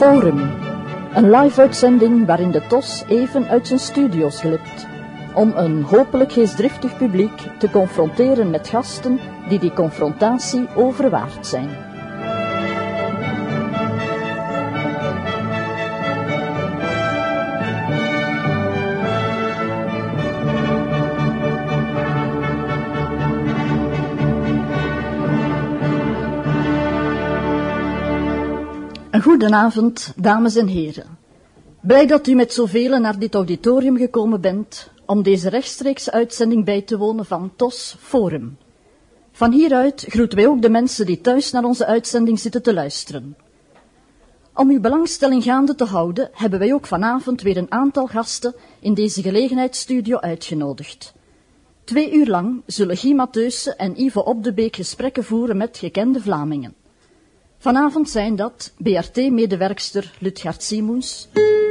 Forum. Een live-uitzending waarin de TOS even uit zijn studio's glipt. Om een hopelijk geestdriftig publiek te confronteren met gasten die die confrontatie overwaard zijn. Goedenavond, dames en heren. Blij dat u met zoveel naar dit auditorium gekomen bent om deze rechtstreeks uitzending bij te wonen van TOS Forum. Van hieruit groeten wij ook de mensen die thuis naar onze uitzending zitten te luisteren. Om uw belangstelling gaande te houden, hebben wij ook vanavond weer een aantal gasten in deze gelegenheidsstudio uitgenodigd. 2 uur lang zullen Guy Matheusen en Ivo Op de Beek gesprekken voeren met gekende Vlamingen. Vanavond zijn dat BRT-medewerkster Lutgard Simoens,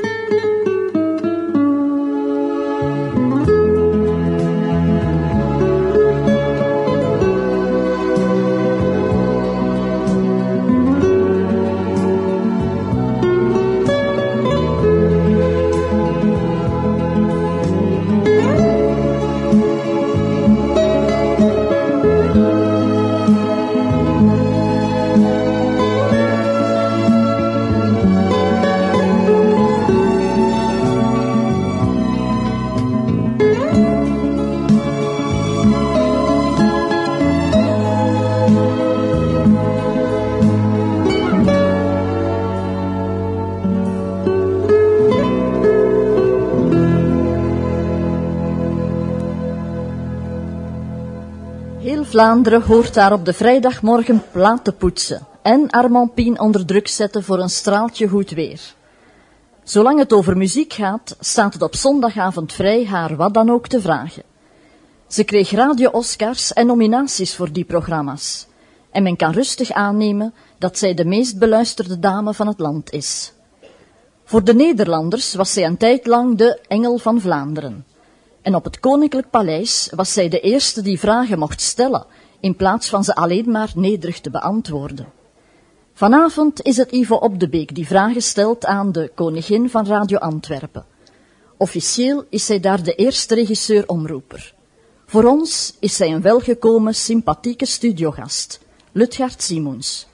Vlaanderen hoort daar op de vrijdagmorgen platen poetsen en Armand Pien onder druk zetten voor een straaltje goed weer. Zolang het over muziek gaat, staat het op zondagavond vrij haar wat dan ook te vragen. Ze kreeg radio-Oscars en nominaties voor die programma's. En men kan rustig aannemen dat zij de meest beluisterde dame van het land is. Voor de Nederlanders was zij een tijd lang de engel van Vlaanderen. En op het Koninklijk Paleis was zij de eerste die vragen mocht stellen, in plaats van ze alleen maar nederig te beantwoorden. Vanavond is het Ivo Op de Beek die vragen stelt aan de koningin van Radio Antwerpen. Officieel is zij daar de eerste regisseur-omroeper. Voor ons is zij een welgekomen, sympathieke studiogast. Lutgard Simoens.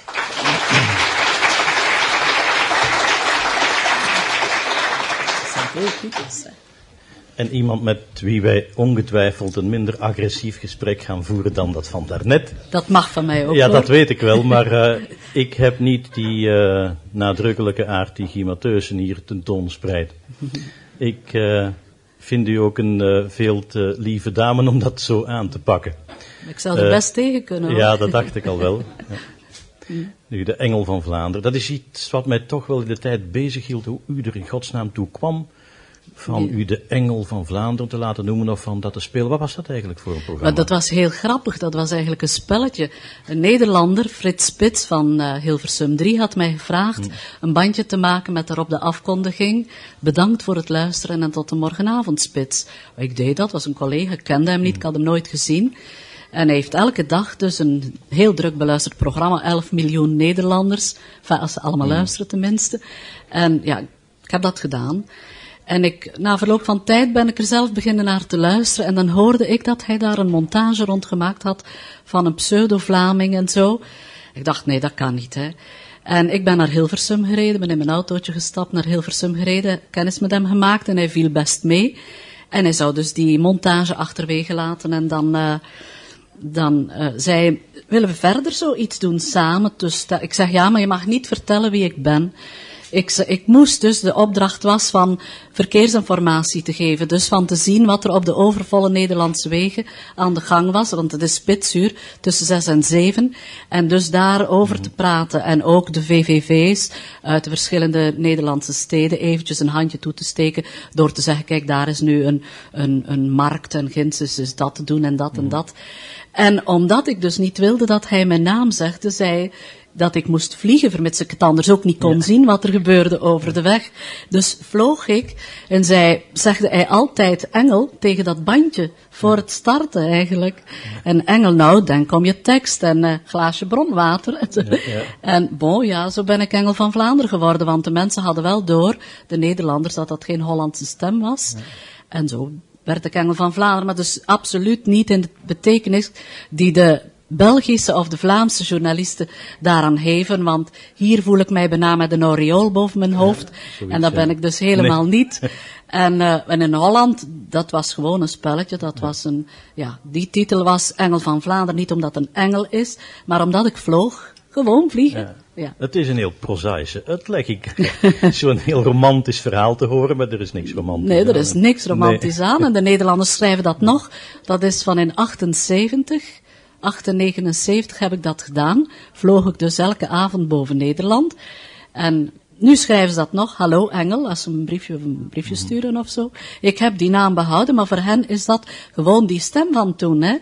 En iemand met wie wij ongetwijfeld een minder agressief gesprek gaan voeren dan dat van daarnet. Dat mag van mij ook. Ja, hoor. Dat weet ik wel, maar ik heb niet die nadrukkelijke aard die Guy Matheusen hier tentoonspreidt. Ik vind u ook een veel te lieve dame om dat zo aan te pakken. Ik zou er best tegen kunnen. Hoor. Ja, dat dacht ik al wel. Ja. Nu, de engel van Vlaanderen. Dat is iets wat mij toch wel in de tijd bezighield, hoe u er in godsnaam toe kwam van u de engel van Vlaanderen te laten noemen of van dat te spelen. Wat was dat eigenlijk voor een programma? Maar dat was heel grappig, dat was eigenlijk een spelletje. Een Nederlander, Frits Spits van Hilversum 3, had mij gevraagd een bandje te maken met daarop de afkondiging. Bedankt voor het luisteren en tot de morgenavondspits. Ik deed dat, was een collega, ik kende hem niet, ik had hem nooit gezien. En hij heeft elke dag dus een heel druk beluisterd programma, 11 miljoen Nederlanders, enfin, als ze allemaal luisteren tenminste. En ja, ik heb dat gedaan. En na verloop van tijd ben ik er zelf beginnen naar te luisteren en dan hoorde ik dat hij daar een montage rond gemaakt had van een pseudo-Vlaming en zo. Ik dacht, nee, dat kan niet, hè. En ik ben naar Hilversum gereden, ben in mijn autootje gestapt, naar Hilversum gereden, kennis met hem gemaakt en hij viel best mee. En hij zou dus die montage achterwege laten en dan zei, willen we verder zoiets doen samen? Dus ik zeg, ja, maar je mag niet vertellen wie ik ben. Ik moest dus, de opdracht was van verkeersinformatie te geven. Dus van te zien wat er op de overvolle Nederlandse wegen aan de gang was. Want het is spitsuur tussen 6 en 7. En dus daarover te praten. En ook de VVV's uit de verschillende Nederlandse steden eventjes een handje toe te steken. Door te zeggen, kijk, daar is nu een markt en ginds is dat te doen en dat en dat. En omdat ik dus niet wilde dat hij mijn naam zegt, zei dat ik moest vliegen, vermits ik het anders ook niet kon zien wat er gebeurde over de weg. Dus vloog ik en zegde hij altijd Engel tegen dat bandje voor het starten eigenlijk. En Engel, nou, denk om je tekst en glaasje bronwater. En zo ben ik Engel van Vlaanderen geworden, want de mensen hadden wel door, de Nederlanders, dat dat geen Hollandse stem was. En zo werd ik Engel van Vlaanderen, maar dus absoluut niet in de betekenis die de Belgische of de Vlaamse journalisten daaraan geven, want hier voel ik mij bijna met een aureool boven mijn hoofd, en dat ben ik dus helemaal niet. En in Holland, dat was gewoon een spelletje, dat was die titel was Engel van Vlaanderen, niet omdat het een engel is, maar omdat ik vloog, gewoon vliegen. Ja. Het is een heel prozaïsche uitleg. Zo'n heel romantisch verhaal te horen, maar er is niks romantisch aan. Nee, er is niks romantisch aan, en de Nederlanders schrijven dat nog, dat is van in 1978 heb ik dat gedaan, vloog ik dus elke avond boven Nederland. En nu schrijven ze dat nog, hallo Engel, als ze een briefje sturen of zo. Ik heb die naam behouden, maar voor hen is dat gewoon die stem van toen, hè.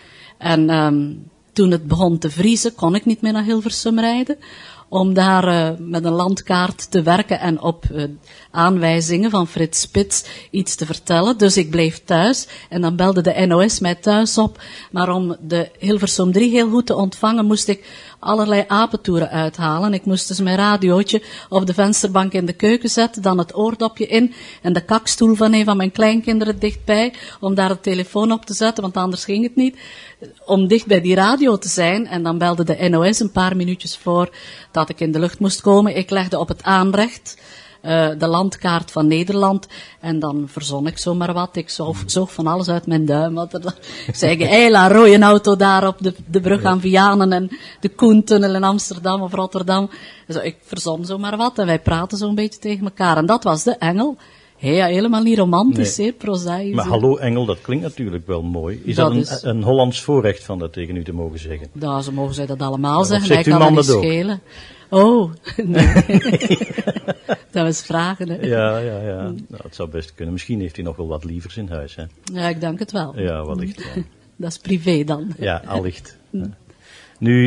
En toen het begon te vriezen, kon ik niet meer naar Hilversum rijden, om daar met een landkaart te werken en op aanwijzingen van Frits Spits iets te vertellen. Dus ik bleef thuis en dan belde de NOS mij thuis op. Maar om de Hilversum 3 heel goed te ontvangen, moest ik allerlei apentoeren uithalen. Ik moest dus mijn radiootje op de vensterbank in de keuken zetten, dan het oordopje in en de kakstoel van een van mijn kleinkinderen dichtbij, om daar de telefoon op te zetten, want anders ging het niet. Om dicht bij die radio te zijn, en dan belde de NOS een paar minuutjes voor dat ik in de lucht moest komen. Ik legde op het aanrecht de landkaart van Nederland, en dan verzon ik zomaar wat. Ik zoog van alles uit mijn duim. Ik zei, la rode auto daar op de brug aan Vianen en de Koentunnel in Amsterdam of Rotterdam. Dus ik verzon zomaar wat en wij praten zo'n beetje tegen elkaar. En dat was de Engel. Ja, helemaal niet romantisch, zeer prozaïs. Maar hallo Engel, dat klinkt natuurlijk wel mooi. Is dat een Hollands voorrecht van dat tegen u te mogen zeggen? Nou, ze mogen zij dat allemaal zeggen. Mij kan dat niet schelen. Oh, nee. Dat was vragen, hè. Ja. Nou, het zou best kunnen. Misschien heeft hij nog wel wat lievers in huis, hè. Ja, ik denk het wel. Ja, wellicht. Ja. Dat is privé dan. Ja, allicht. Nu,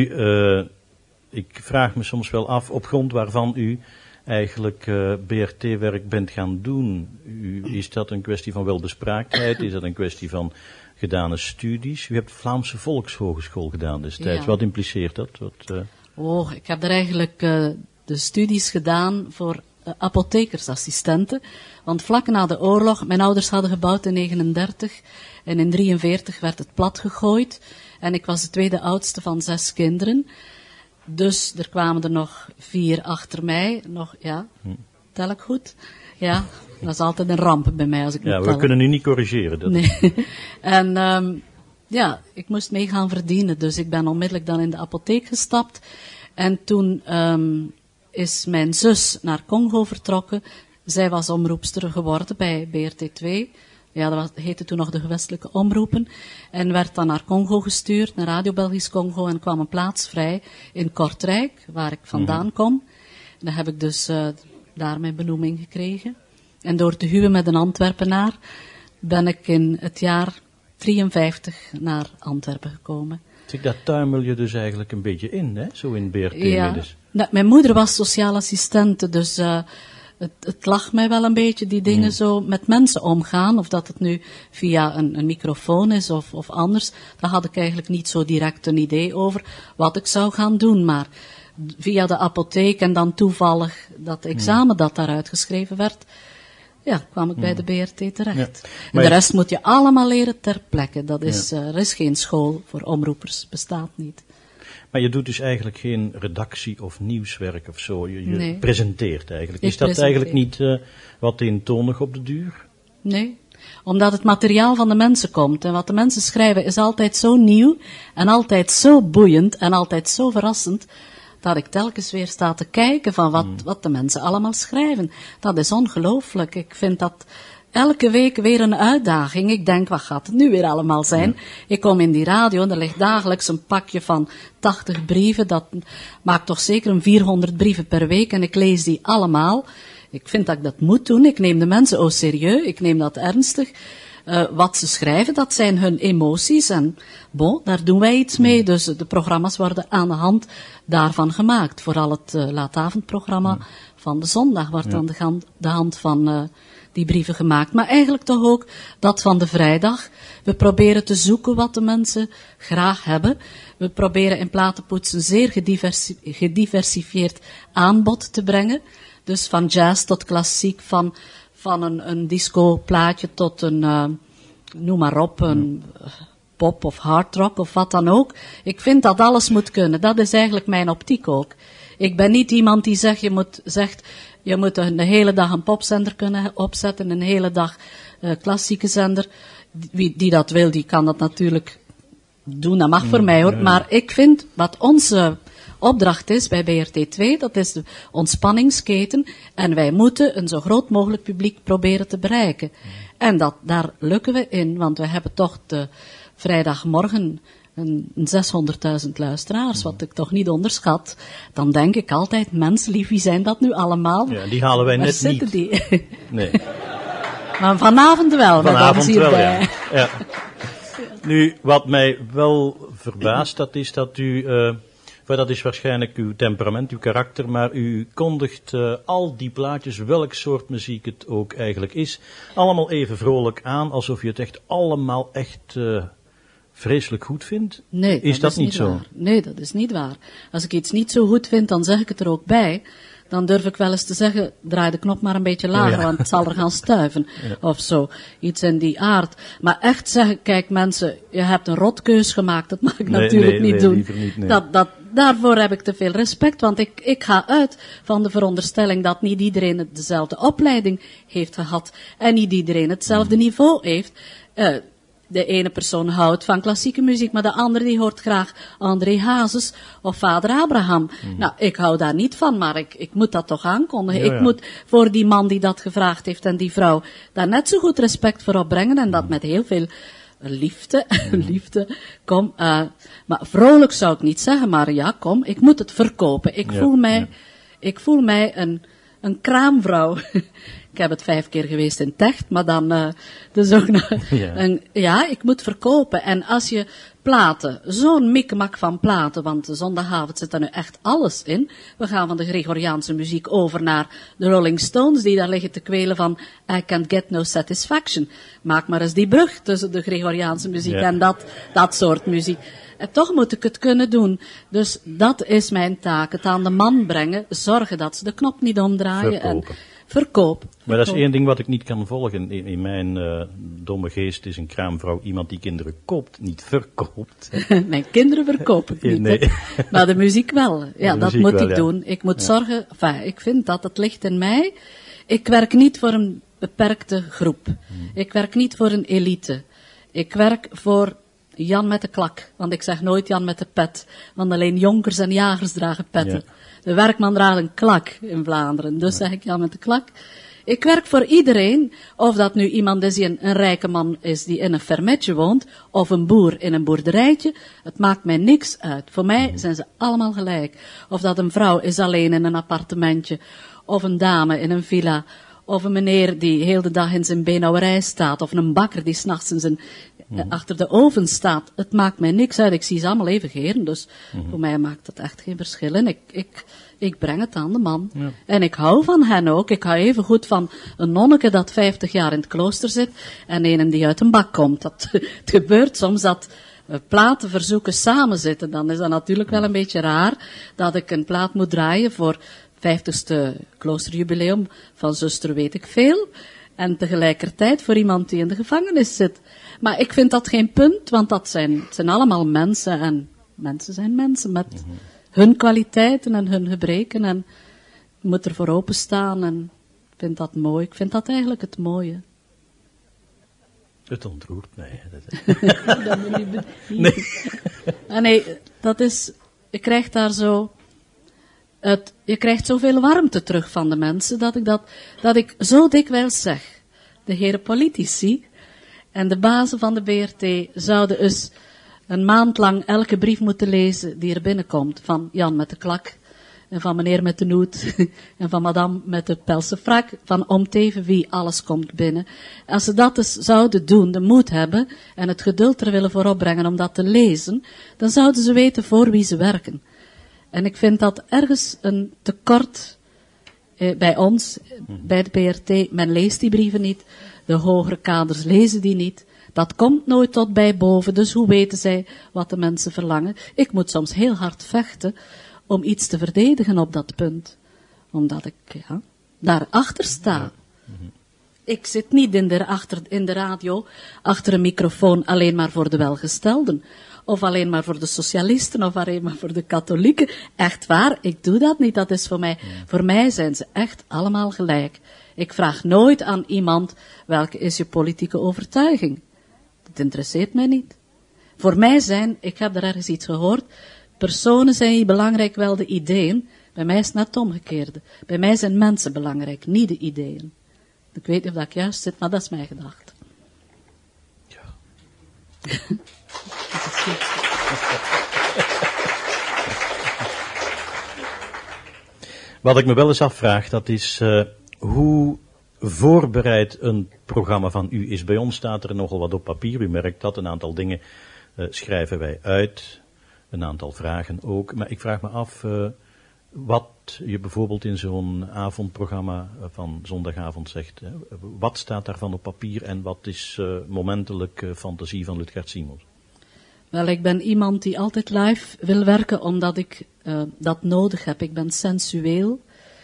ik vraag me soms wel af, op grond waarvan u eigenlijk BRT-werk bent gaan doen. Is dat een kwestie van welbespraaktheid? Is dat een kwestie van gedane studies? U hebt Vlaamse Volkshogeschool gedaan destijds. Ja. Wat impliceert dat? Ik heb er eigenlijk de studies gedaan voor apothekersassistenten. Want vlak na de oorlog, mijn ouders hadden gebouwd in 1939 en in 1943 werd het plat gegooid. En ik was de tweede oudste van 6 kinderen. Dus er kwamen er nog 4 achter mij. Tel ik goed? Ja, dat is altijd een ramp bij mij als ik moet tellen. We kunnen nu niet corrigeren. Dat nee. En ik moest mee gaan verdienen. Dus ik ben onmiddellijk dan in de apotheek gestapt. En toen is mijn zus naar Congo vertrokken. Zij was omroepster geworden bij BRT2. Ja, dat heette toen nog de gewestelijke omroepen. En werd dan naar Congo gestuurd, naar Radio Belgisch Congo, en kwam een plaats vrij in Kortrijk, waar ik vandaan kom. En dan heb ik dus daar mijn benoeming gekregen. En door te huwen met een Antwerpenaar ben ik in het jaar 1953 naar Antwerpen gekomen. Dat tuimel je dus eigenlijk een beetje in, hè? Zo in BRT. Ja, mijn moeder was sociaal assistente, dus het lag mij wel een beetje, die dingen zo met mensen omgaan, of dat het nu via een microfoon is of anders. Daar had ik eigenlijk niet zo direct een idee over wat ik zou gaan doen, maar via de apotheek en dan toevallig dat examen dat daaruit geschreven werd, kwam ik bij de BRT terecht. En de rest moet je allemaal leren ter plekke. Dat is, er is geen school voor omroepers, bestaat niet. Maar je doet dus eigenlijk geen redactie of nieuwswerk of zo. Je presenteert eigenlijk. Is dat eigenlijk niet wat eentonig op de duur? Nee, omdat het materiaal van de mensen komt. En wat de mensen schrijven is altijd zo nieuw en altijd zo boeiend en altijd zo verrassend, dat ik telkens weer sta te kijken van wat de mensen allemaal schrijven. Dat is ongelooflijk. Ik vind dat elke week weer een uitdaging. Ik denk, wat gaat het nu weer allemaal zijn? Ja. Ik kom in die radio en er ligt dagelijks een pakje van 80 brieven. Dat maakt toch zeker een 400 brieven per week en ik lees die allemaal. Ik vind dat ik dat moet doen. Ik neem de mensen serieus. Ik neem dat ernstig. Wat ze schrijven, dat zijn hun emoties en bon, daar doen wij iets mee. Dus de programma's worden aan de hand daarvan gemaakt. Vooral het laatavondprogramma van de zondag wordt aan de hand van die brieven gemaakt. Maar eigenlijk toch ook dat van de vrijdag. We proberen te zoeken wat de mensen graag hebben. We proberen in Platenpoetsen zeer gediversifieerd aanbod te brengen. Dus van jazz tot klassiek, van een disco plaatje tot een, noem maar op, een pop of hard rock of wat dan ook. Ik vind dat alles moet kunnen. Dat is eigenlijk mijn optiek ook. Ik ben niet iemand die zegt, je moet de hele dag een popzender kunnen opzetten, een hele dag klassieke zender. Die dat wil, die kan dat natuurlijk doen. Dat mag voor mij hoor. Maar ik vind wat onze opdracht is bij BRT2, dat is de ontspanningsketen. En wij moeten een zo groot mogelijk publiek proberen te bereiken. En daar lukken we in, want we hebben toch de vrijdagmorgen een 600.000 luisteraars, wat ik toch niet onderschat. Dan denk ik altijd, menslief, wie zijn dat nu allemaal? Ja, die halen wij Waar net zitten niet. Die? Nee. Maar vanavond wel. Vanavond wel, hierbij. ja. Ja. Nu, wat mij wel verbaast, dat is dat u, dat is waarschijnlijk uw temperament, uw karakter, maar u kondigt al die plaatjes, welk soort muziek het ook eigenlijk is, allemaal even vrolijk aan, alsof je het echt allemaal echt vreselijk goed vindt. Nee, is dat niet zo? Waar. Nee, dat is niet waar. Als ik iets niet zo goed vind, dan zeg ik het er ook bij. Dan durf ik wel eens te zeggen, draai de knop maar een beetje lager, want het zal er gaan stuiven. Ja. Of zo. Iets in die aard. Maar echt zeggen, kijk mensen, je hebt een rotkeus gemaakt, dat mag ik natuurlijk niet doen. Niet, nee. Daarvoor heb ik te veel respect, want ik ga uit van de veronderstelling dat niet iedereen dezelfde opleiding heeft gehad. En niet iedereen hetzelfde niveau heeft. De ene persoon houdt van klassieke muziek, maar de andere die hoort graag André Hazes of Vader Abraham. Nou, ik hou daar niet van, maar ik moet dat toch aankondigen. Ik moet voor die man die dat gevraagd heeft en die vrouw daar net zo goed respect voor opbrengen en dat met heel veel liefde, kom, maar vrolijk zou ik niet zeggen, maar ja, kom, ik moet het verkopen. Ik voel mij een kraamvrouw. Ik heb het 5 keer geweest in Techt, maar dan, dus ook nog, ik moet verkopen. En als je platen, zo'n mikmak van platen, want de zondagavond zit er nu echt alles in. We gaan van de Gregoriaanse muziek over naar de Rolling Stones, die daar liggen te kwelen van I can't get no satisfaction. Maak maar eens die brug tussen de Gregoriaanse muziek en dat soort muziek. En toch moet ik het kunnen doen. Dus dat is mijn taak. Het aan de man brengen, zorgen dat ze de knop niet omdraaien. Verkopen. En verkoop. Maar dat is één ding wat ik niet kan volgen. In mijn domme geest is een kraamvrouw iemand die kinderen koopt, niet verkoopt. Mijn kinderen verkoop ik niet. Nee. Maar de muziek wel. Ja, de dat muziek moet wel, ik doen. Ik moet zorgen, ik vind dat het ligt in mij. Ik werk niet voor een beperkte groep. Ik werk niet voor een elite. Ik werk voor Jan met de klak. Want ik zeg nooit Jan met de pet. Want alleen jonkers en jagers dragen petten. Ja. De werkman draagt een klak in Vlaanderen. Dus zeg ik Jan met de klak. Ik werk voor iedereen. Of dat nu iemand is die een rijke man is die in een fermetje woont. Of een boer in een boerderijtje. Het maakt mij niks uit. Voor mij zijn ze allemaal gelijk. Of dat een vrouw is alleen in een appartementje. Of een dame in een villa. Of een meneer die heel de dag in zijn beenhouwerij staat. Of een bakker die 's nachts in zijn achter de oven staat. Het maakt mij niks uit. Ik zie ze allemaal even geren. Dus voor mij maakt het echt geen verschil. En ik breng het aan de man. Ja. En ik hou van hen ook. Ik hou even goed van een nonneke dat 50 jaar in het klooster zit. En een die uit een bak komt. Het gebeurt soms dat platenverzoeken samen zitten. Dan is dat natuurlijk wel een beetje raar. Dat ik een plaat moet draaien voor 50ste kloosterjubileum van zuster weet ik veel. En tegelijkertijd voor iemand die in de gevangenis zit. Maar ik vind dat geen punt, want het zijn allemaal mensen. En mensen zijn mensen met hun kwaliteiten en hun gebreken. En je moet er voor openstaan en ik vind dat mooi. Ik vind dat eigenlijk het mooie. Het ontroert mij. Nee, dat is, je krijgt daar zo... je krijgt zoveel warmte terug van de mensen, dat ik zo dikwijls zeg. De heren politici en de bazen van de BRT zouden eens een maand lang elke brief moeten lezen die er binnenkomt van Jan met de klak. en van meneer met de noet, en van madame met de pelse frak, van om teven wie alles komt binnen. Als ze dat dus zouden doen, de moed hebben, en het geduld er willen voor opbrengen om dat te lezen, dan zouden ze weten voor wie ze werken. En ik vind dat ergens een tekort bij ons, bij de PRT. Men leest die brieven niet, de hogere kaders lezen die niet. Dat komt nooit tot bij boven, dus hoe weten zij wat de mensen verlangen? Ik moet soms heel hard vechten om iets te verdedigen op dat punt. Omdat ik daarachter sta. Ik zit niet in de radio, achter een microfoon, alleen maar voor de welgestelden. Of alleen maar voor de socialisten, of alleen maar voor de katholieken. Echt waar, ik doe dat niet, dat is voor mij. Voor mij zijn ze echt allemaal gelijk. Ik vraag nooit aan iemand, welke is je politieke overtuiging? Dat interesseert mij niet. Voor mij ik heb er ergens iets gehoord, personen zijn niet belangrijk, wel de ideeën. Bij mij is het net het omgekeerde. Bij mij zijn mensen belangrijk, niet de ideeën. Ik weet niet of dat juist zit, maar dat is mijn gedachte. Ja. Wat ik me wel eens afvraag, dat is hoe voorbereid een programma van u is. Bij ons staat er nogal wat op papier, u merkt dat, een aantal dingen schrijven wij uit, een aantal vragen ook. Maar ik vraag me af wat je bijvoorbeeld in zo'n avondprogramma van zondagavond zegt. Wat staat daarvan op papier en wat is momentelijk fantasie van Lutgert Simons? Wel, ik ben iemand die altijd live wil werken, omdat ik dat nodig heb. Ik ben sensueel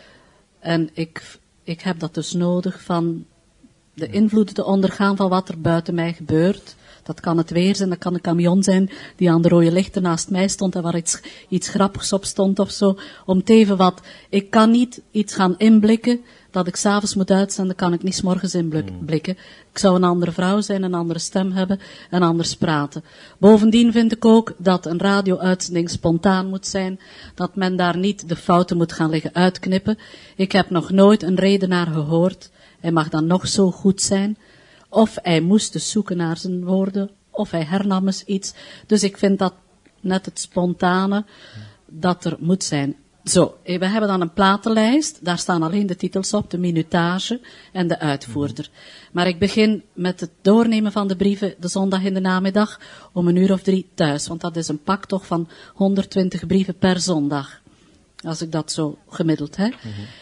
en ik heb dat dus nodig van de invloeden te ondergaan van wat er buiten mij gebeurt. Dat kan het weer zijn, dat kan een camion zijn die aan de rode lichten naast mij stond en waar iets grappigs op stond of zo. Om te even wat. Ik kan niet iets gaan inblikken dat ik 's avonds moet uitzenden, kan ik niet 's morgens inblikken. Ik zou een andere vrouw zijn, een andere stem hebben en anders praten. Bovendien vind ik ook dat een radio-uitzending spontaan moet zijn, dat men daar niet de fouten moet gaan liggen uitknippen. Ik heb nog nooit een redenaar gehoord, hij mag dan nog zo goed zijn, of hij moest dus zoeken naar zijn woorden, of hij hernam eens iets. Dus ik vind dat net het spontane dat er moet zijn. Zo, we hebben dan een platenlijst, daar staan alleen de titels op, de minutage en de uitvoerder. Maar ik begin met het doornemen van de brieven de zondag in de namiddag om 1:00 of 3:00 thuis, want dat is een pak toch van 120 brieven per zondag, als ik dat zo gemiddeld heb.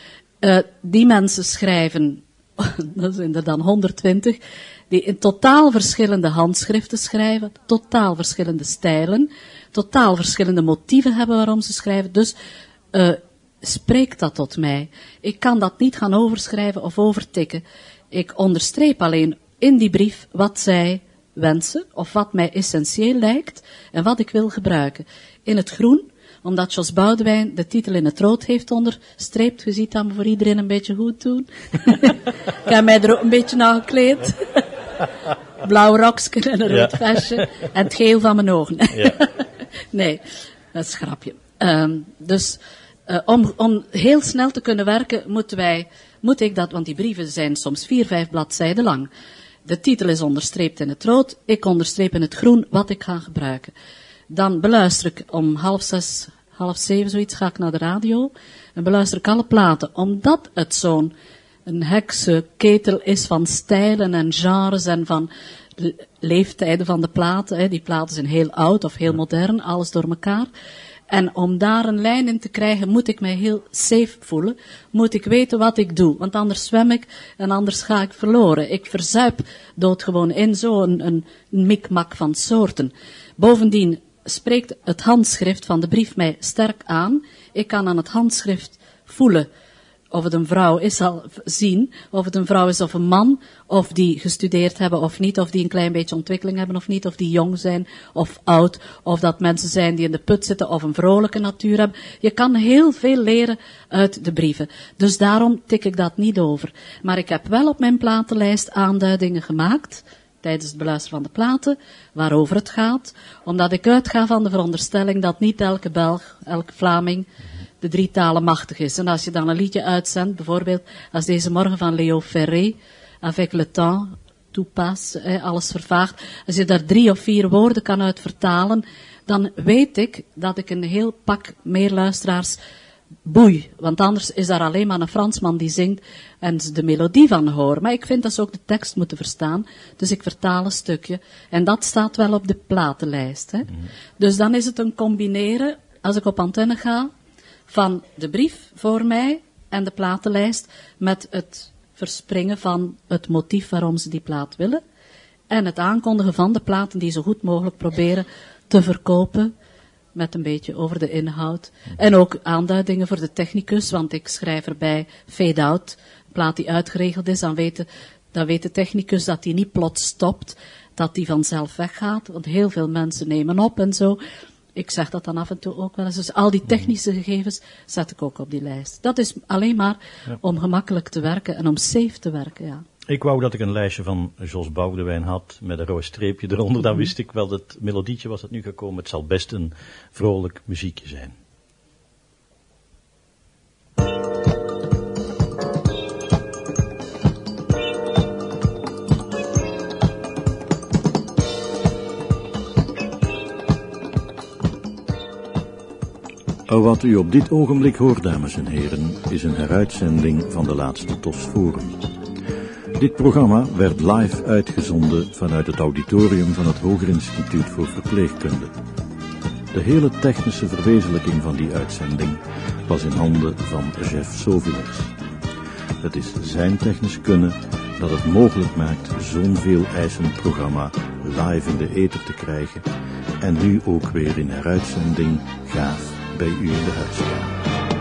Die mensen schrijven, dat zijn er dan 120, die in totaal verschillende handschriften schrijven, totaal verschillende stijlen, totaal verschillende motieven hebben waarom ze schrijven, dus spreekt dat tot mij. Ik kan dat niet gaan overschrijven of overtikken. Ik onderstreep alleen in die brief wat zij wensen, of wat mij essentieel lijkt, en wat ik wil gebruiken. In het groen, omdat Jos Boudewijn de titel in het rood heeft onderstreept. Je ziet dat me voor iedereen een beetje goed doen. Ik heb mij er ook een beetje naar gekleed. Blauw rokje en een rood vestje. En het geel van mijn ogen. Nee, dat is een grapje. Dus om heel snel te kunnen werken moet ik dat, want die brieven zijn soms 4-5 bladzijden lang. De titel is onderstreept in het rood, ik onderstreep in het groen wat ik ga gebruiken. Dan beluister ik om 6:30, 6:30 zoiets, ga ik naar de radio en beluister ik alle platen, omdat het zo'n hekse ketel is van stijlen en genres en van leeftijden van de platen. Die platen zijn heel oud of heel modern, alles door elkaar. En om daar een lijn in te krijgen, moet ik mij heel safe voelen. Moet ik weten wat ik doe. Want anders zwem ik en anders ga ik verloren. Ik verzuip doodgewoon in zo'n mikmak van soorten. Bovendien spreekt het handschrift van de brief mij sterk aan. Ik kan aan het handschrift voelen of het een vrouw is, al zien of het een vrouw is of een man, of die gestudeerd hebben of niet, of die een klein beetje ontwikkeling hebben of niet, of die jong zijn of oud, of dat mensen zijn die in de put zitten of een vrolijke natuur hebben. Je kan heel veel leren uit de brieven. Dus daarom tik ik dat niet over. Maar ik heb wel op mijn platenlijst aanduidingen gemaakt, tijdens het beluisteren van de platen, waarover het gaat, omdat ik uitga van de veronderstelling dat niet elke Belg, elke Vlaming de 3 talen machtig is. En als je dan een liedje uitzendt, bijvoorbeeld als deze morgen van Léo Ferré, Avec le temps, tout passe, alles vervaagt, als je daar 3 of 4 woorden kan uit vertalen, dan weet ik dat ik een heel pak meer luisteraars boei. Want anders is daar alleen maar een Fransman die zingt en ze de melodie van horen. Maar ik vind dat ze ook de tekst moeten verstaan. Dus ik vertaal een stukje. En dat staat wel op de platenlijst. Hè. Dus dan is het een combineren, als ik op antenne ga, van de brief voor mij en de platenlijst met het verspringen van het motief waarom ze die plaat willen. En het aankondigen van de platen die zo goed mogelijk proberen te verkopen. Met een beetje over de inhoud. En ook aanduidingen voor de technicus, want ik schrijf erbij fade-out. Een plaat die uitgeregeld is, dan weet de technicus dat die niet plots stopt. Dat die vanzelf weggaat, want heel veel mensen nemen op en zo. Ik zeg dat dan af en toe ook wel eens. Dus al die technische gegevens zet ik ook op die lijst. Dat is alleen maar om gemakkelijk te werken en om safe te werken, ja. Ik wou dat ik een lijstje van Jos Boudewijn had, met een rood streepje eronder. Dan wist ik wel, dat melodietje was het nu gekomen. Het zal best een vrolijk muziekje zijn. Wat u op dit ogenblik hoort, dames en heren, is een heruitzending van de laatste TOS Forum. Dit programma werd live uitgezonden vanuit het auditorium van het Hoger Instituut voor Verpleegkunde. De hele technische verwezenlijking van die uitzending was in handen van Jeff Sovilers. Het is zijn technisch kunnen dat het mogelijk maakt zo'n veel eisend programma live in de ether te krijgen en nu ook weer in heruitzending gaaf bij u in de huiskamer.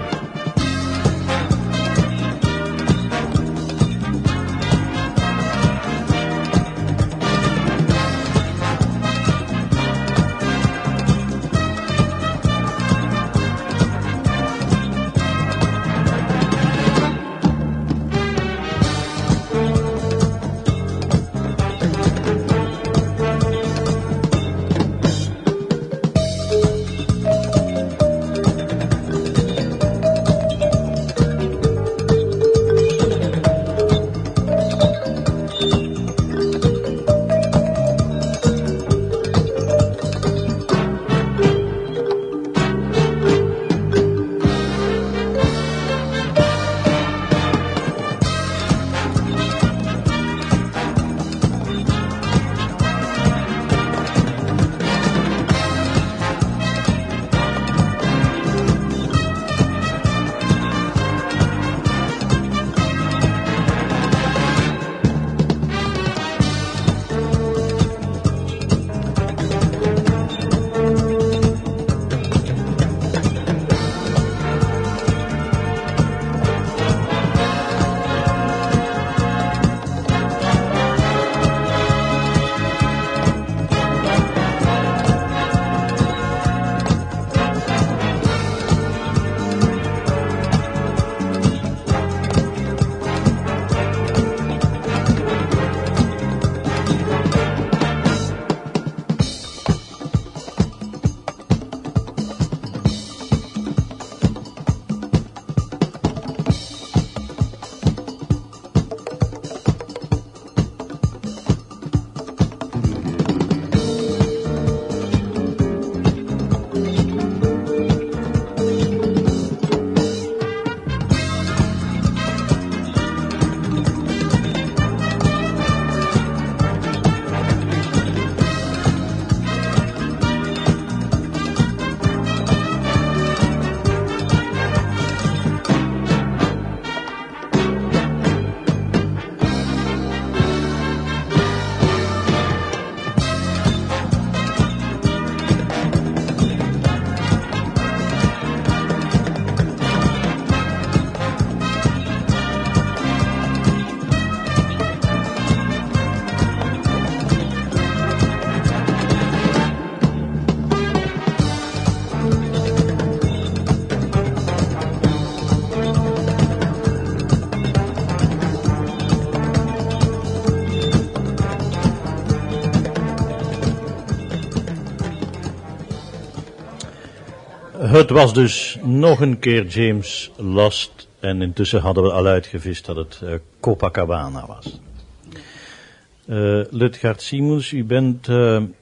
Het was dus nog een keer James Lost en intussen hadden we al uitgevist dat het Copacabana was. Lutgard Simons, u bent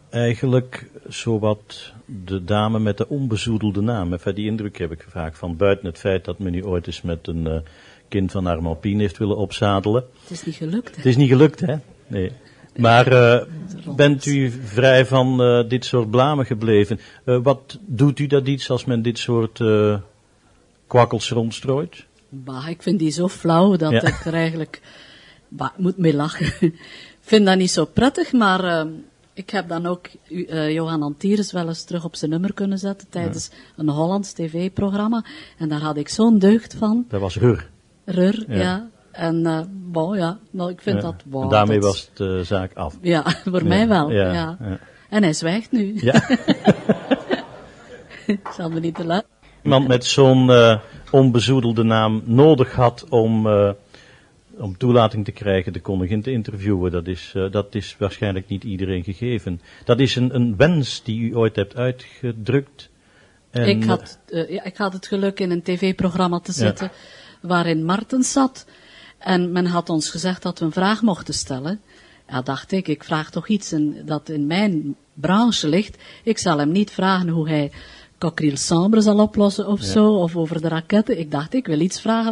eigenlijk zowat de dame met de onbezoedelde naam. Enfin, die indruk heb ik vaak van buiten het feit dat men nu ooit eens met een kind van Armand Pien heeft willen opzadelen. Het is niet gelukt, hè? Het is niet gelukt, hè? Nee. Maar bent u vrij van dit soort blamen gebleven? Wat doet u dat iets als men dit soort kwakkels rondstrooit? Bah, ik vind die zo flauw dat ik er eigenlijk moet mee lachen. Ik vind dat niet zo prettig, maar ik heb dan ook Johan Antiers wel eens terug op zijn nummer kunnen zetten tijdens een Hollands tv-programma. En daar had ik zo'n deugd van. Dat was Rur. Rur, ja. En, nou, ik vind dat... En daarmee was de zaak af. Ja, voor mij wel, ja. En hij zwijgt nu. Ja. Ik zal me niet te laten. Iemand met zo'n onbezoedelde naam nodig had om toelating te krijgen de koningin te interviewen, dat is waarschijnlijk niet iedereen gegeven. Dat is een wens die u ooit hebt uitgedrukt. En ik had het geluk in een tv-programma te zitten waarin Martens zat. En men had ons gezegd dat we een vraag mochten stellen. Ja, dacht ik vraag toch iets dat in mijn branche ligt. Ik zal hem niet vragen hoe hij Coqueril Sambre zal oplossen of zo, of over de raketten. Ik dacht, ik wil iets vragen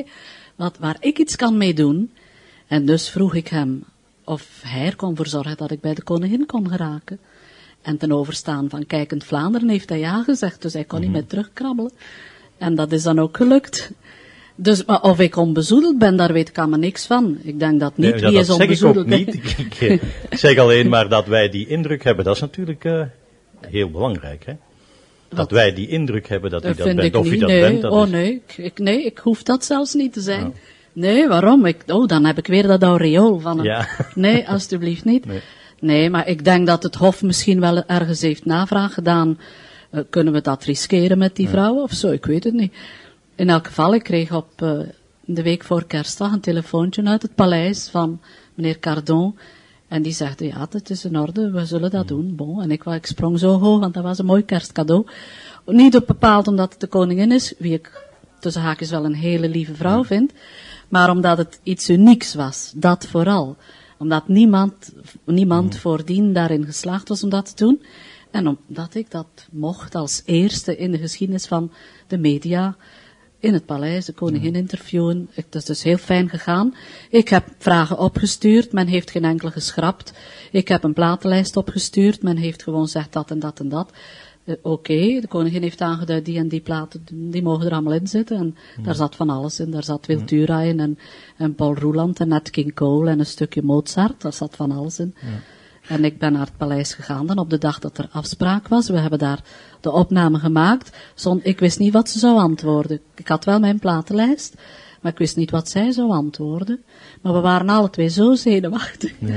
waar ik iets kan mee doen. En dus vroeg ik hem of hij er kon voor zorgen dat ik bij de koningin kon geraken. En ten overstaan van Kijkend Vlaanderen heeft hij ja gezegd, dus hij kon niet meer terugkrabbelen. En dat is dan ook gelukt. Dus, maar of ik onbezoedeld ben, daar weet ik allemaal niks van. Ik denk dat niet. Wie is onbezoedeld? Dat zeg ik ook niet. Ik zeg alleen maar dat wij die indruk hebben. Dat is natuurlijk heel belangrijk, hè? Dat wij die indruk hebben dat u dat bent, of u dat bent. Nee, ik hoef dat zelfs niet te zijn. Oh. Nee, waarom? Dan heb ik weer dat aureool van hem. Ja. Nee, alstublieft niet. Nee, maar ik denk dat het Hof misschien wel ergens heeft navraag gedaan. Kunnen we dat riskeren met die vrouwen of zo? Ik weet het niet. In elk geval, ik kreeg op de week voor Kerstdag een telefoontje uit het paleis van meneer Cardon. En die zegt, ja, het is in orde, we zullen dat doen. Bon, en ik sprong zo hoog, want dat was een mooi kerstcadeau. Niet op bepaald omdat het de koningin is, wie ik tussen haakjes wel een hele lieve vrouw vind, maar omdat het iets unieks was, dat vooral. Omdat niemand voordien daarin geslaagd was om dat te doen. En omdat ik dat mocht als eerste in de geschiedenis van de media in het paleis de koningin interviewen. Het is dus heel fijn gegaan. Ik heb vragen opgestuurd, men heeft geen enkele geschrapt. Ik heb een platenlijst opgestuurd, men heeft gewoon gezegd dat en dat en dat. Oké, de koningin heeft aangeduid die en die platen, die mogen er allemaal in zitten. En daar zat van alles in. Daar zat Wiltura in en Paul Roeland en Nat King Cole en een stukje Mozart. Daar zat van alles in. Ja. En ik ben naar het paleis gegaan dan op de dag dat er afspraak was. We hebben daar de opname gemaakt. Ik wist niet wat ze zou antwoorden. Ik had wel mijn platenlijst, maar ik wist niet wat zij zou antwoorden. Maar we waren alle twee zo zenuwachtig. Ja.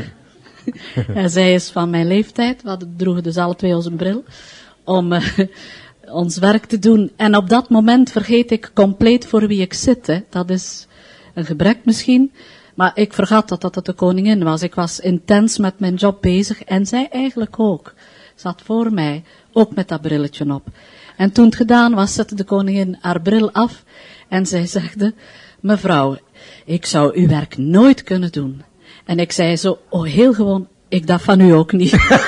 En zij is van mijn leeftijd. We droegen dus alle twee onze bril. Om ons werk te doen. En op dat moment vergeet ik compleet voor wie ik zit. Hè. Dat is een gebrek misschien. Maar ik vergat dat het de koningin was. Ik was intens met mijn job bezig. En zij eigenlijk ook. Zat voor mij. Ook met dat brilletje op. En toen het gedaan was, zette de koningin haar bril af. En zij zegde, mevrouw, ik zou uw werk nooit kunnen doen. En ik zei zo, heel gewoon, ik dacht van u ook niet.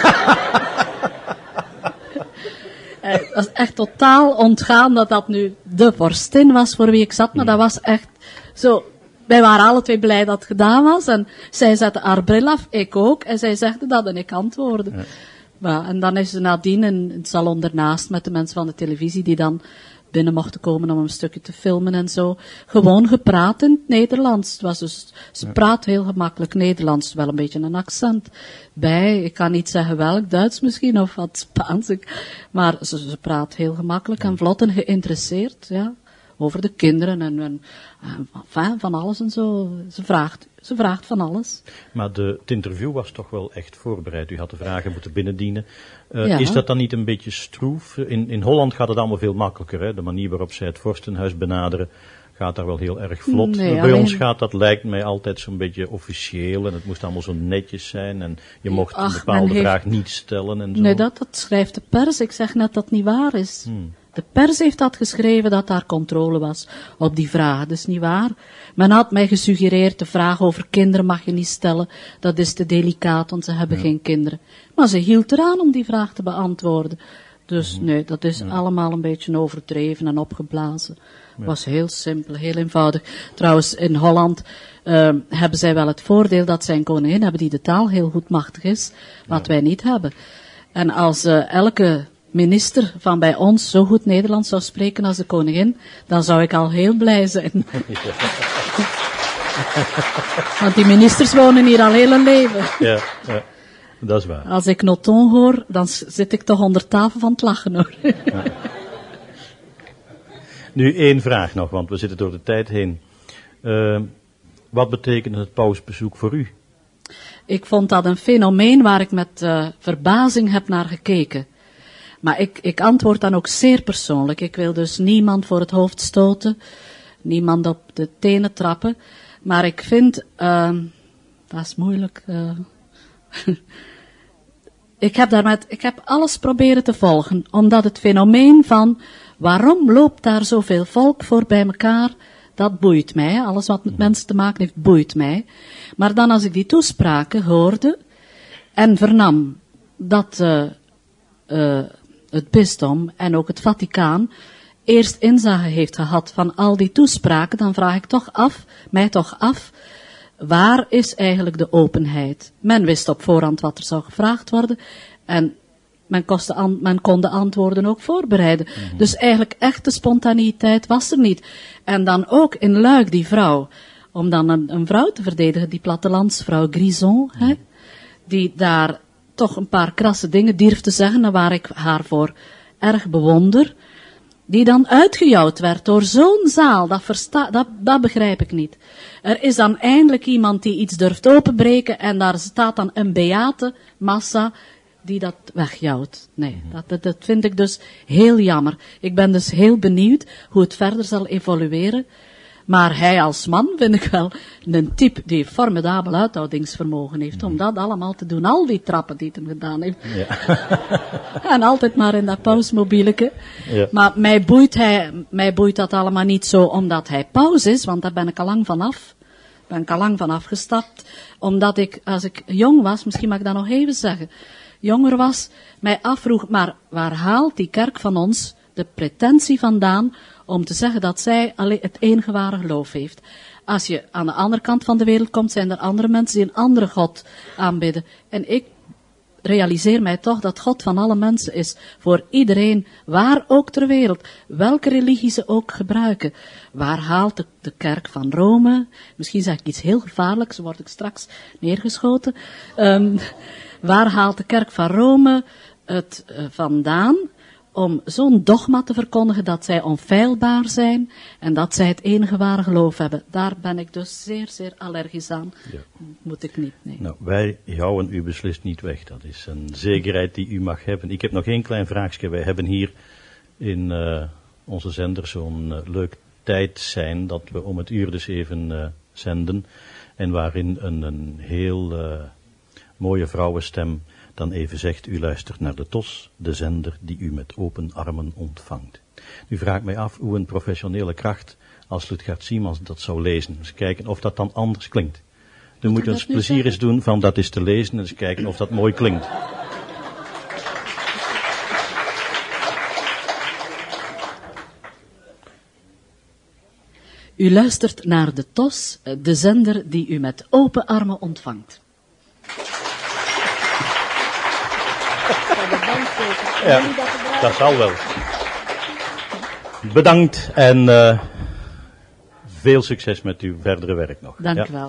Het was echt totaal ontgaan dat nu de vorstin was voor wie ik zat. Maar dat was echt zo. Wij waren alle twee blij dat het gedaan was. En zij zette haar bril af, ik ook. En zij zegde dat en ik antwoordde. Ja. Maar, en dan is ze nadien in het salon ernaast met de mensen van de televisie die dan binnen mochten komen om een stukje te filmen en zo. Gewoon gepraat in het Nederlands. Het was dus, ze praat heel gemakkelijk Nederlands, wel een beetje een accent bij. Ik kan niet zeggen welk, Duits misschien of wat Spaans. Maar ze praat heel gemakkelijk en vlot en geïnteresseerd, ja. Over de kinderen en van alles en zo. Ze vraagt van alles. Maar het interview was toch wel echt voorbereid. U had de vragen moeten binnendienen. Is dat dan niet een beetje stroef? In Holland gaat het allemaal veel makkelijker. Hè? De manier waarop zij het vorstenhuis benaderen gaat daar wel heel erg vlot. Nee, bij ons gaat dat, lijkt mij, altijd zo'n beetje officieel. En het moest allemaal zo netjes zijn. En je mocht een bepaalde vraag niet stellen. En zo. Nee, dat schrijft de pers. Ik zeg net dat het niet waar is. De pers heeft dat geschreven, dat daar controle was op die vragen. Dat is niet waar. Men had mij gesuggereerd, de vraag over kinderen mag je niet stellen. Dat is te delicaat, want ze hebben geen kinderen. Maar ze hield eraan om die vraag te beantwoorden. Dus nee, dat is allemaal een beetje overdreven en opgeblazen. Het was heel simpel, heel eenvoudig. Trouwens, in Holland hebben zij wel het voordeel dat zij een koningin hebben die de taal heel goed machtig is, wat wij niet hebben. En als elke minister van bij ons zo goed Nederlands zou spreken als de koningin, dan zou ik al heel blij zijn. Want die ministers wonen hier al heel hun leven. Ja, dat is waar. Als ik Noton hoor, dan zit ik toch onder tafel van het lachen, hoor. Ja. Nu 1 vraag nog, want we zitten door de tijd heen. Wat betekent het pausbezoek voor u? Ik vond dat een fenomeen waar ik met verbazing heb naar gekeken. Maar ik antwoord dan ook zeer persoonlijk. Ik wil dus niemand voor het hoofd stoten, niemand op de tenen trappen. Maar ik vind, dat is moeilijk. Ik heb alles proberen te volgen, omdat het fenomeen van waarom loopt daar zoveel volk voor bij elkaar, dat boeit mij. Alles wat met mensen te maken heeft, boeit mij. Maar dan als ik die toespraken hoorde en vernam dat het bisdom en ook het Vaticaan eerst inzage heeft gehad van al die toespraken, dan vraag ik mij toch af, waar is eigenlijk de openheid? Men wist op voorhand wat er zou gevraagd worden en men kon de antwoorden ook voorbereiden. Dus eigenlijk echte spontaniteit was er niet. En dan ook in Luik die vrouw, om dan een vrouw te verdedigen, die plattelandsvrouw Grison, die daar toch een paar krasse dingen durft te zeggen, en waar ik haar voor erg bewonder, die dan uitgejouwd werd door zo'n zaal, dat begrijp ik niet. Er is dan eindelijk iemand die iets durft openbreken en daar staat dan een beate massa die dat wegjouwt. Nee, dat vind ik dus heel jammer. Ik ben dus heel benieuwd hoe het verder zal evolueren. Maar hij als man vind ik wel een type die formidabel uithoudingsvermogen heeft om dat allemaal te doen. Al die trappen die hij gedaan heeft. Ja. En altijd maar in dat pausmobieleke. Ja. Maar mij boeit dat allemaal niet zo omdat hij paus is, want daar ben ik al lang vanaf. Ben ik al lang vanaf gestapt. Omdat ik, als ik jong was, misschien mag ik dat nog even zeggen, jonger was, mij afvroeg, maar waar haalt die kerk van ons de pretentie vandaan om te zeggen dat zij alleen het enige ware geloof heeft? Als je aan de andere kant van de wereld komt, zijn er andere mensen die een andere God aanbidden. En ik realiseer mij toch dat God van alle mensen is. Voor iedereen, waar ook ter wereld, welke religie ze ook gebruiken. Waar haalt de kerk van Rome, misschien zeg ik iets heel gevaarlijks, word ik straks neergeschoten. Waar haalt de kerk van Rome het vandaan om zo'n dogma te verkondigen dat zij onfeilbaar zijn en dat zij het enige ware geloof hebben? Daar ben ik dus zeer, zeer allergisch aan. Ja. Moet ik niet, nee. Nou, wij houden u beslist niet weg. Dat is een zekerheid die u mag hebben. Ik heb nog één klein vraagje. Wij hebben hier in onze zender zo'n leuk tijd zijn dat we om het uur dus even zenden en waarin een heel mooie vrouwenstem dan even zegt, u luistert naar de TOS, de zender die u met open armen ontvangt. Nu vraag ik mij af hoe een professionele kracht als Lutgard Siemens dat zou lezen. Dus kijken of dat dan anders klinkt. Dan moet je ons plezier eens doen van dat eens te lezen en eens kijken of dat mooi klinkt. U luistert naar de TOS, de zender die u met open armen ontvangt. Ja, dat zal wel. Bedankt en veel succes met uw verdere werk nog. Dank u wel.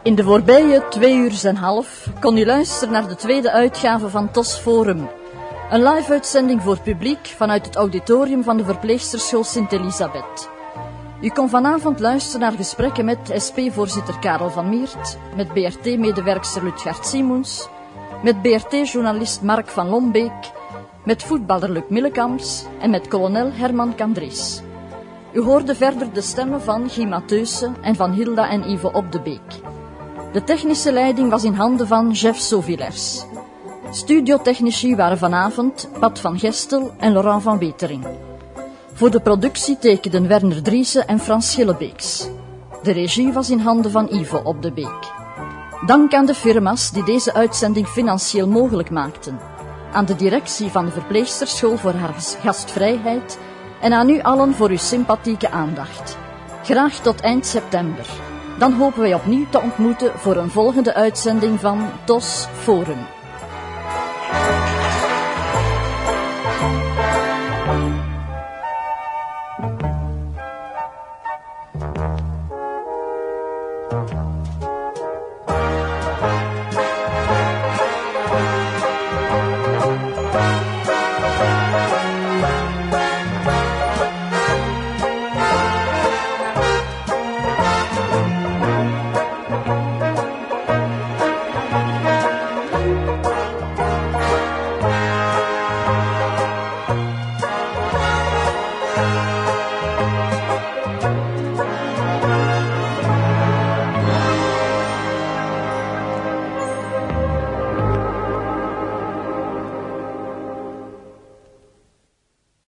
In de voorbije 2 uur en half kon u luisteren naar de tweede uitgave van TOS Forum. Een live-uitzending voor publiek vanuit het auditorium van de verpleegsterschool Sint-Elisabeth. U kon vanavond luisteren naar gesprekken met SP-voorzitter Karel van Miert, met BRT-medewerkster Lutgard Simoens, met BRT-journalist Mark van Lombeek, met voetballer Luc Millekamps en met kolonel Herman Kandries. U hoorde verder de stemmen van Guy Matheusen en van Hilda en Ivo Op de Beek. De technische leiding was in handen van Jeff Sauvillers. Studiotechnici waren vanavond Pat van Gestel en Laurent van Wetering. Voor de productie tekenden Werner Driessen en Frans Schillebeeks. De regie was in handen van Ivo Op de Beek. Dank aan de firma's die deze uitzending financieel mogelijk maakten. Aan de directie van de verpleegsterschool voor haar gastvrijheid en aan u allen voor uw sympathieke aandacht. Graag tot eind september. Dan hopen wij opnieuw te ontmoeten voor een volgende uitzending van TOS Forum.